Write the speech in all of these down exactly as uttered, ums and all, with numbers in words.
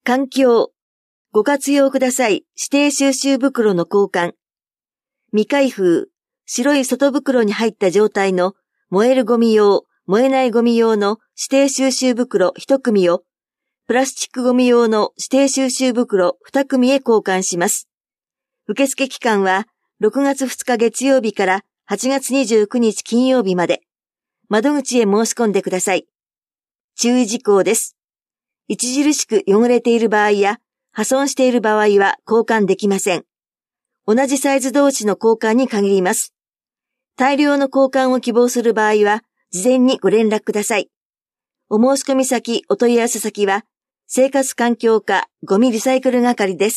環境、ご活用ください指定収集袋の交換。未開封、白い外袋に入った状態の燃えるゴミ用、燃えないゴミ用の指定収集袋いち組を、プラスチックゴミ用の指定収集袋に組へ交換します。受付期間はろくがつふつか月曜日からはちがつにじゅうくにち金曜日まで。窓口へ申し込んでください。注意事項です。著しく汚れている場合や破損している場合は交換できません。同じサイズ同士の交換に限ります。大量の交換を希望する場合は事前にご連絡ください。お申し込み先、お問い合わせ先は生活環境課ゴミリサイクル係です。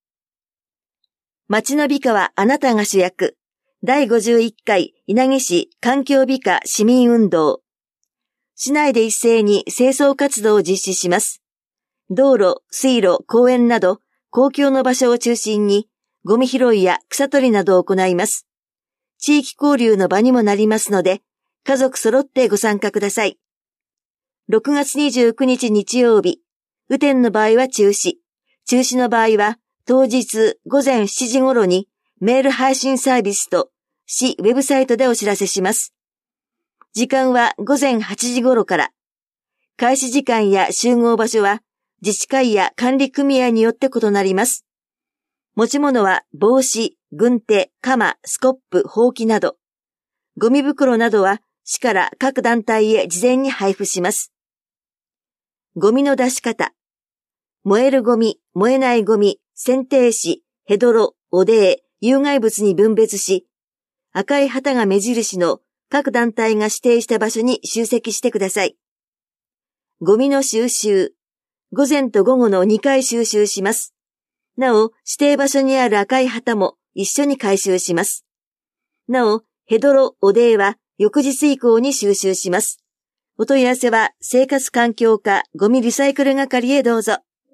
街の美化はあなたが主役。だいごじゅういっかい稲城市環境美化市民運動。市内で一斉に清掃活動を実施します。道路、水路、公園など公共の場所を中心にゴミ拾いや草取りなどを行います。地域交流の場にもなりますので、家族揃ってご参加ください。ろくがつにじゅうくにち日曜日、雨天の場合は中止。中止の場合は当日ごぜんしちじ頃にメール配信サービスと市ウェブサイトでお知らせします。時間はごぜんはちじ頃から。開始時間や集合場所は自治会や管理組合によって異なります。持ち物は帽子、軍手、鎌、スコップ、ほうきなど。ゴミ袋などは市から各団体へ事前に配布します。ゴミの出し方。燃えるゴミ、燃えないゴミ、選定紙、ヘドロ、汚泥、有害物に分別し、赤い旗が目印の各団体が指定した場所に集積してください。ゴミの収集。午前と午後のにかい収集します。なお、指定場所にある赤い旗も一緒に回収します。なお、ヘドロ、汚泥は翌日以降に収集します。お問い合わせは生活環境課ゴミリサイクル係へどうぞ。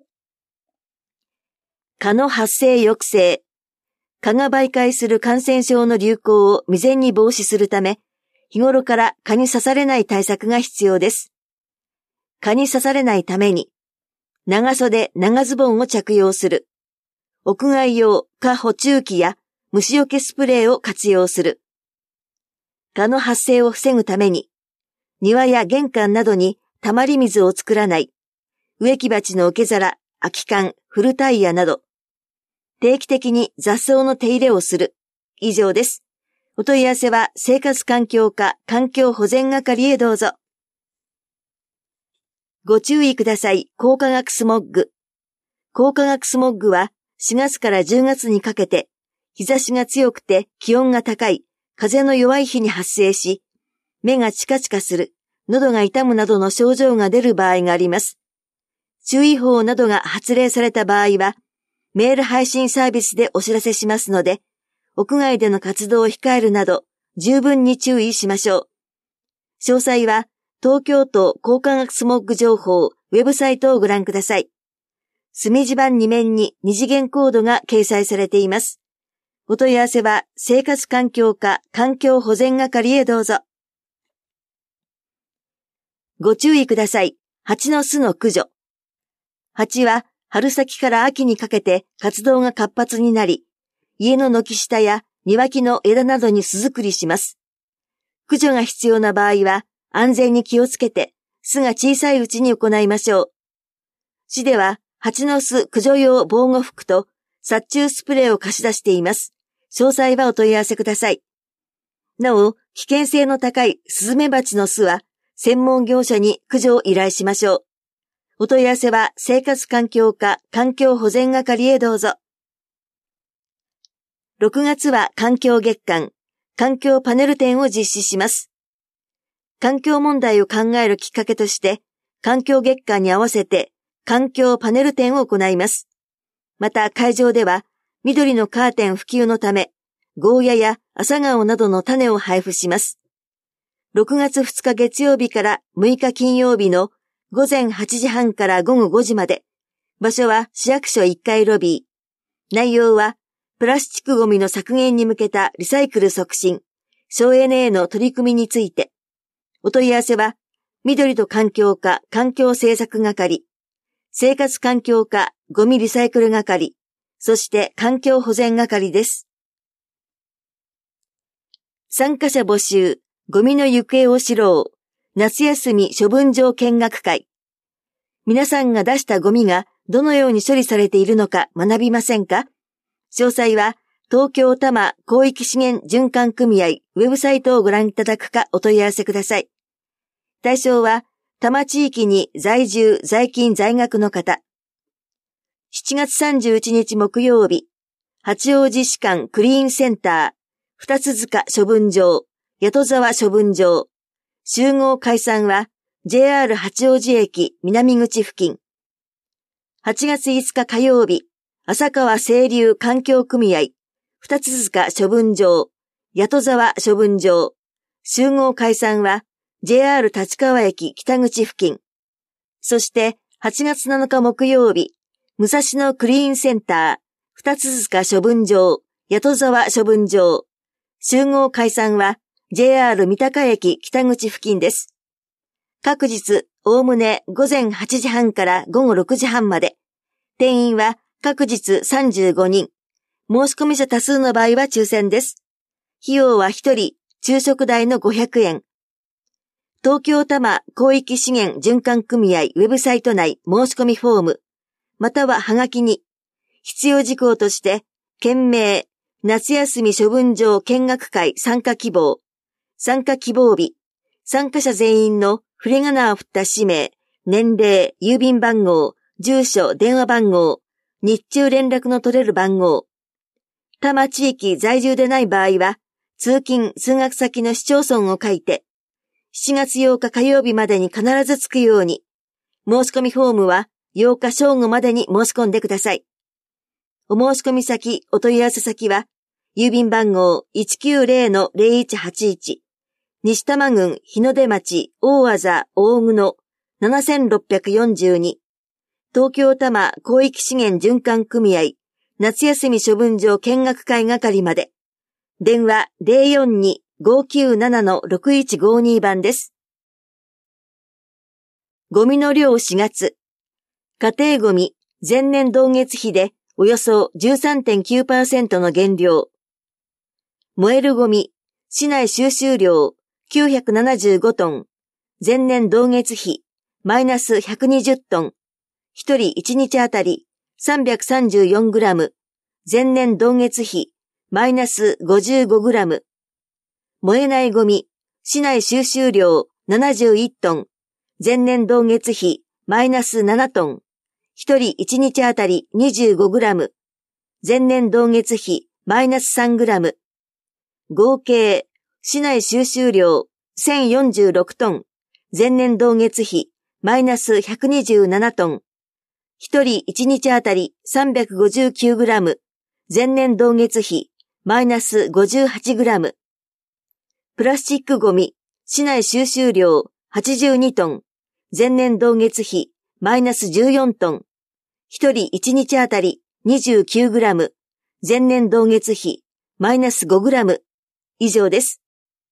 蚊の発生抑制。蚊が媒介する感染症の流行を未然に防止するため、日頃から蚊に刺されない対策が必要です。蚊に刺されないために、長袖、長ズボンを着用する。屋外用蚊捕虫器や虫除けスプレーを活用する。蚊の発生を防ぐために、庭や玄関などに溜まり水を作らない。植木鉢の受け皿、空き缶、古タイヤなど。定期的に雑草の手入れをする。以上です。お問い合わせは生活環境課環境保全係へどうぞ。ご注意ください。光化学スモッグ。光化学スモッグはしがつからじゅうがつにかけて日差しが強くて気温が高い、風の弱い日に発生し、目がチカチカする、喉が痛むなどの症状が出る場合があります。注意報などが発令された場合は、メール配信サービスでお知らせしますので、屋外での活動を控えるなど、十分に注意しましょう。詳細は、東京都光化学スモッグ情報ウェブサイトをご覧ください。墨字盤に面に二次元コードが掲載されています。お問い合わせは、生活環境課環境保全係へどうぞ。ご注意ください。蜂の巣の駆除。蜂は春先から秋にかけて活動が活発になり、家の軒下や庭木の枝などに巣作りします。駆除が必要な場合は安全に気をつけて巣が小さいうちに行いましょう。市では蜂の巣駆除用防護服と殺虫スプレーを貸し出しています。詳細はお問い合わせください。なお、危険性の高いスズメバチの巣は専門業者に駆除を依頼しましょう。お問い合わせは生活環境課環境保全係へどうぞ。ろくがつは環境月間、環境パネル展を実施します。環境問題を考えるきっかけとして、環境月間に合わせて環境パネル展を行います。また会場では、緑のカーテン普及のため、ゴーヤや朝顔などの種を配布します。ろくがつふつか月曜日からむいか金曜日のごぜんはちじはんからごごごじまで。場所は市役所いっかいロビー。内容は、プラスチックゴミの削減に向けたリサイクル促進、省エネへの取り組みについて。お問い合わせは、緑と環境課環境政策係、 生活環境課ゴミリサイクル係、そして環境保全係です。参加者募集、ゴミの行方を知ろう、夏休み処分場見学会。皆さんが出したゴミがどのように処理されているのか学びませんか？詳細は東京多摩広域資源循環組合ウェブサイトをご覧いただくかお問い合わせください。対象は多摩地域に在住在勤在学の方。しちがつさんじゅういちにち木曜日、八王子市間クリーンセンター、二つ塚処分場、八戸沢処分場。集合解散は ジェイアール 八王子駅南口付近。はちがついつか火曜日、浅川清流環境組合、二つ塚処分場、八戸沢処分場。集合解散は ジェイアール 立川駅北口付近。そしてはちがつなのか木曜日、武蔵野クリーンセンター、二つ塚処分場、八戸沢処分場。集合解散は ジェイアール 三鷹駅北口付近です。各日、おおむねごぜんはちじはんからごごろくじはんまで。定員は各日さんじゅうごにん。申し込み者多数の場合は抽選です。費用はひとり、昼食代のごひゃくえん。東京多摩広域資源循環組合ウェブサイト内申し込みフォーム、またははがきに、必要事項として、件名、夏休み処分場見学会参加希望、参加希望日、参加者全員の振り仮名を振った氏名、年齢、郵便番号、住所、電話番号、日中連絡の取れる番号。多摩地域在住でない場合は、通勤・通学先の市町村を書いて、しちがつようか火曜日までに必ず着くように、申し込みフォームはようか正午までに申し込んでください。お申し込み先、お問い合わせ先は、郵便番号 いちきゅうぜろのぜろいちはちいち、西多摩郡日の出町大字大久野ななろくよんに、東京多摩広域資源循環組合夏休み処分場見学会係まで。電話 ゼロよんに ごきゅうなな ろくいちごに 番です。ゴミの量しがつ。家庭ゴミ前年同月比でおよそ じゅうさんてんきゅうパーセント の減量。燃えるゴミ、市内収集量きゅうひゃくななじゅうごトン、前年同月比、マイナスひゃくにじゅうトン、一人いちにちあたりさんびゃくさんじゅうよんグラム、前年同月比、マイナスごじゅうごグラム。燃えないゴミ、市内収集量ななじゅういちトン、前年同月比、マイナスななトン、一人いちにちあたりにじゅうごグラム、前年同月比、マイナスさんグラム。合計、市内収集量せんよんじゅうろくトン、前年同月比、マイナスひゃくにじゅうななトン、一人いちにちあたりさんびゃくごじゅうきゅうグラム、前年同月比、マイナスごじゅうはちグラム。プラスチックゴミ、市内収集量はちじゅうにトン、前年同月比、マイナスじゅうよんトン、一人いちにちあたりにじゅうきゅうグラム、前年同月比、マイナスごグラム。以上です。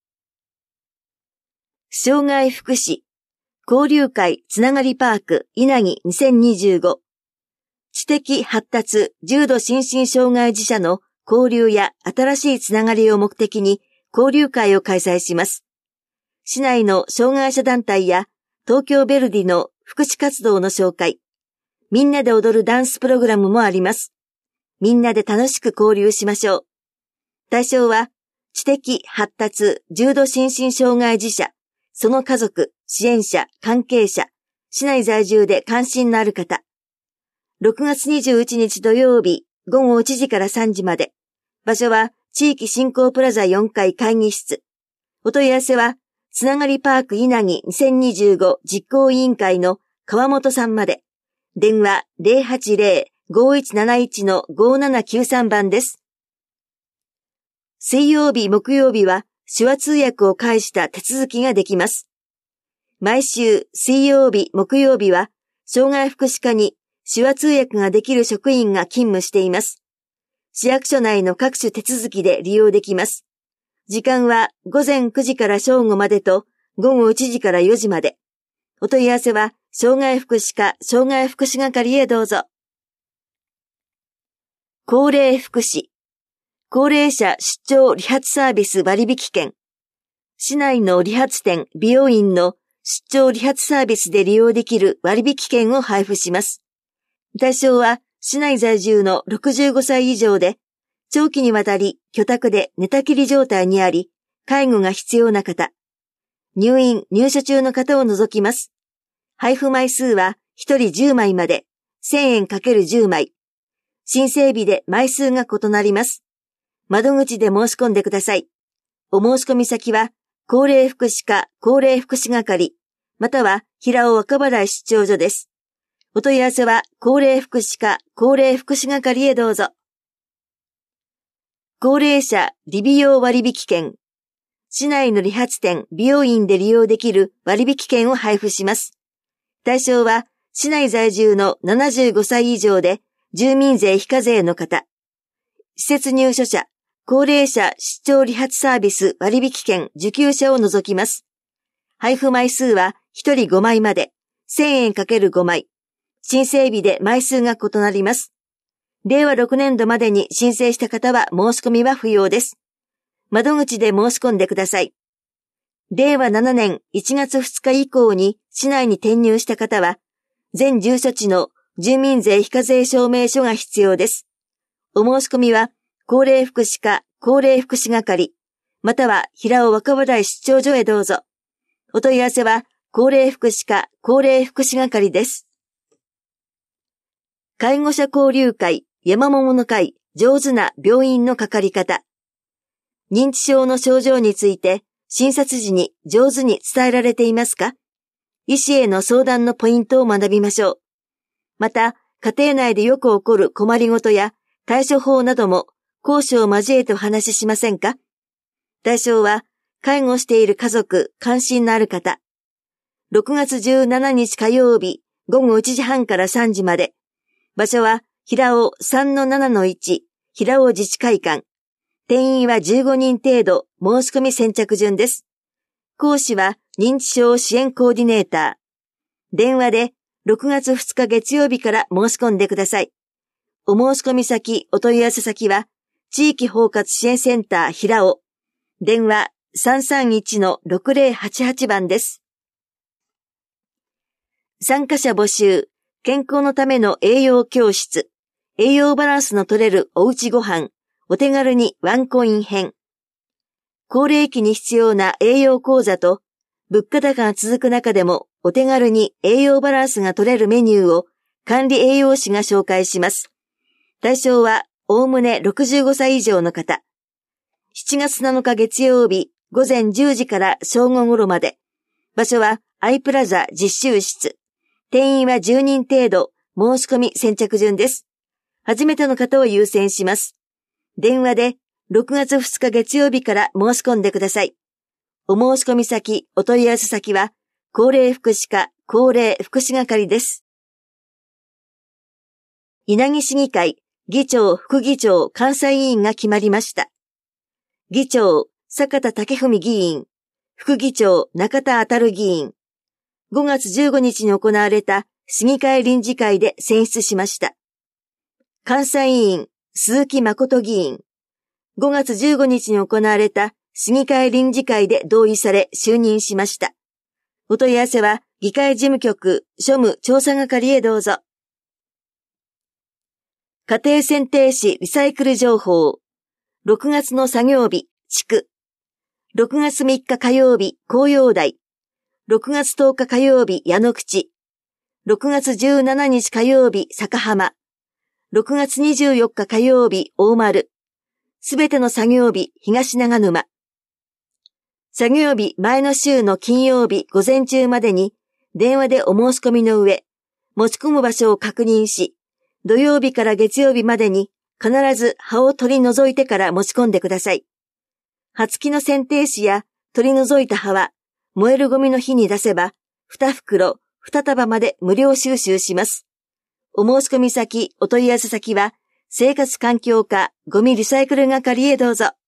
障害福祉、交流会つながりパーク稲城にせんにじゅうご。知的発達重度心身障害児者の交流や新しいつながりを目的に交流会を開催します。市内の障害者団体や東京ベルディの福祉活動の紹介、みんなで踊るダンスプログラムもあります。みんなで楽しく交流しましょう。対象は知的発達重度心身障害児者、その家族、支援者、関係者、市内在住で関心のある方。ろくがつにじゅういちにち土曜日ごごいちじからさんじまで。場所は地域振興プラザよんかい会議室。お問い合わせはつながりパーク稲城にせんにじゅうご実行委員会の川本さんまで。電話 ゼロはちゼロ ごいちなないち ごななきゅうさん 番です。水曜日木曜日は手話通訳を介した手続きができます。毎週水曜日木曜日は障害福祉課に手話通訳ができる職員が勤務しています。市役所内の各種手続きで利用できます。時間はごぜんくじから正午までとごごいちじからよじまで。お問い合わせは障害福祉課障害福祉係へどうぞ。高齢福祉。高齢者出張理髪サービス割引券。市内の理髪店、美容院の出張理髪サービスで利用できる割引券を配布します。対象は市内在住のろくじゅうごさい以上で、長期にわたり居宅で寝たきり状態にあり、介護が必要な方、入院・入所中の方を除きます。配布枚数はひとりじゅうまいまで、せんえんかけるじゅうまい。申請日で枚数が異なります。窓口で申し込んでください。お申し込み先は、高齢福祉課高齢福祉係、または平尾若葉台出張所です。お問い合わせは、高齢福祉課高齢福祉係へどうぞ。高齢者理美容割引券。市内の理髪店、美容院で利用できる割引券を配布します。対象は、市内在住のななじゅうごさい以上で、住民税非課税の方。施設入所者、高齢者出張理髪サービス割引券受給者を除きます。配布枚数はひとりごまいまで、せんえんかけるごまい。申請日で枚数が異なります。れいわろくねんどまでに申請した方は申し込みは不要です。窓口で申し込んでください。れいわななねんいちがつふつか以降に市内に転入した方は、全住所地の住民税非課税証明書が必要です。お申し込みは、高齢福祉課高齢福祉係、または平尾若葉台出張所へどうぞ。お問い合わせは、高齢福祉課高齢福祉係です。介護者交流会山桃の会上手な病院のかかり方。認知症の症状について診察時に上手に伝えられていますか？医師への相談のポイントを学びましょう。また、家庭内でよく起こる困りごとや対処法なども講師を交えてお話ししませんか？対象は、介護している家族、関心のある方。ろくがつじゅうしちにち火曜日、ごごいちじはんからさんじまで。場所は、平尾 さんのななのいち、平尾自治会館。定員はじゅうごにん程度、申し込み先着順です。講師は、認知症支援コーディネーター。電話で、ろくがつふつか月曜日から申し込んでください。お申し込み先、お問い合わせ先は、地域包括支援センター平尾。電話 さんさんいちのろくぜろはちはち 番です。参加者募集。健康のための栄養教室。栄養バランスの取れるおうちご飯。お手軽にワンコイン編。高齢期に必要な栄養講座と、物価高が続く中でもお手軽に栄養バランスが取れるメニューを管理栄養士が紹介します。対象はおおむねろくじゅうごさい以上の方。しちがつなのか月曜日ごぜんじゅうじから正午頃まで。場所はアイプラザ実習室。定員はじゅうにん程度、申し込み先着順です。初めての方を優先します。電話でろくがつふつか月曜日から申し込んでください。お申し込み先、お問い合わせ先は、高齢福祉課高齢福祉係です。稲城市議会、議長、副議長、監査委員が決まりました。議長、坂田武文議員、副議長、中田あたる議員、ごがつじゅうごにちに行われた市議会臨時会で選出しました。監査委員、鈴木誠議員、ごがつじゅうごにちに行われた市議会臨時会で同意され就任しました。お問い合わせは議会事務局庶務調査係へどうぞ。家庭選定士リサイクル情報。ろくがつの作業日、地区。ろくがつみっか火曜日、紅葉台。ろくがつとおか火曜日、矢野口。ろくがつじゅうしちにち火曜日、坂浜。ろくがつにじゅうよっか火曜日、大丸。すべての作業日、東長沼。作業日前の週の金曜日午前中までに電話でお申し込みの上、持ち込む場所を確認し、土曜日から月曜日までに必ず葉を取り除いてから持ち込んでください。葉付きの剪定紙や取り除いた葉は燃えるゴミの日に出せばにふくろにたばまで無料収集します。お申し込み先、お問い合わせ先は生活環境課ゴミリサイクル係へどうぞ。